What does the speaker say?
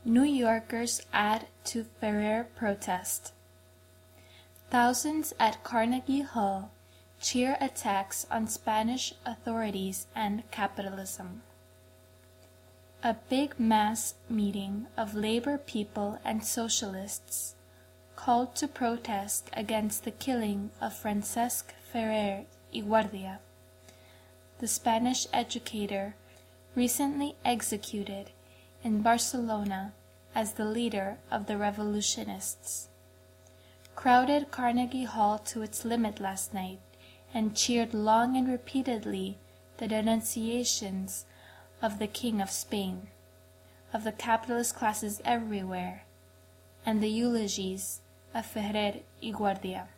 New Yorkers add to Ferrer protest. Thousands at Carnegie Hall cheer attacks on Spanish authorities and capitalism. A big mass meeting of labor people and socialists called to protest against the killing of Francesc Ferrer y Guardia, the Spanish educator recently executed in Barcelona as the leader of the revolutionists, crowded Carnegie Hall to its limit last night and cheered long and repeatedly the denunciations of the King of Spain, of the capitalist classes everywhere, and the eulogies of Ferrer y Guardia.